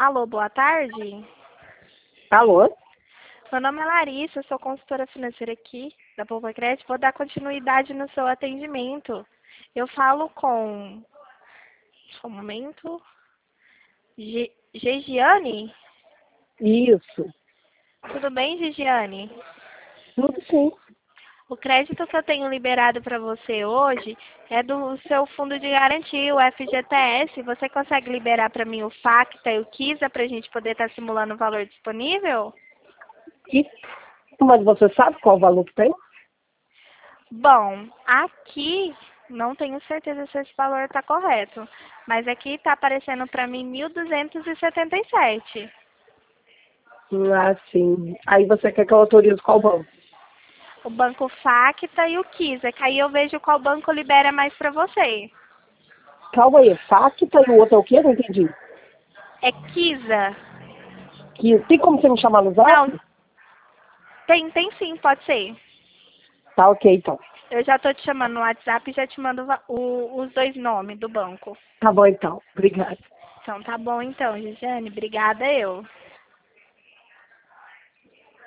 Alô, boa tarde. Alô? Meu nome é Larissa, sou consultora financeira aqui da Poupa Crédito. Vou dar continuidade no seu atendimento. Eu falo com... Só um momento. Gigiane? Isso. Tudo bem, Gigiane? Tudo sim. O crédito que eu tenho liberado para você hoje é do seu fundo de garantia, o FGTS. Você consegue liberar para mim o FACTA e o KISA para a gente poder estar simulando o valor disponível? Mas você sabe qual o valor que tem? Bom, aqui não tenho certeza se esse valor está correto, mas aqui está aparecendo para mim 1.277. Ah, sim. Aí você quer que eu autorize qual banco? O banco FACTA e o KISA, que aí eu vejo qual banco libera mais para você. Calma aí, FACTA e o outro é o quê? Não entendi. É KISA? Tem como você me chamar no Não, zap? tem sim, pode ser. Tá ok, então. Eu já tô te chamando no WhatsApp e já te mando os dois nomes do banco. Tá bom, então. Obrigada. Então tá bom então, Gigiane. Obrigada eu.